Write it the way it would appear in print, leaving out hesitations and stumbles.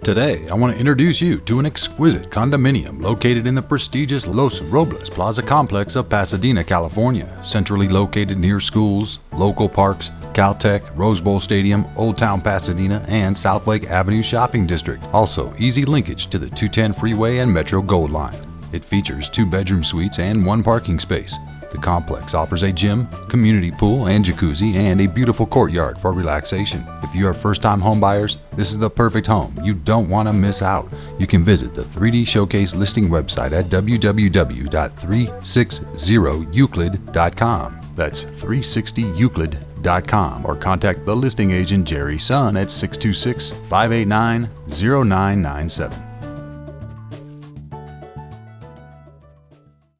Today, I want to introduce you to an exquisite condominium located in the prestigious Los Robles Plaza complex of Pasadena, California. Centrally located near schools, local parks, Caltech, Rose Bowl Stadium, Old Town Pasadena, and Southlake Avenue Shopping District. Also, easy linkage to the 210 freeway and Metro Gold Line. It features 2-bedroom suites and 1 parking space. The complex offers a gym, community pool and jacuzzi, and a beautiful courtyard for relaxation. If you are first-time homebuyers, this is the perfect home you don't want to miss out. You can visit the 3D Showcase listing website at www.360euclid.com. That's 360euclid.com, or contact the listing agent Jerry Sun at 626-589-0997.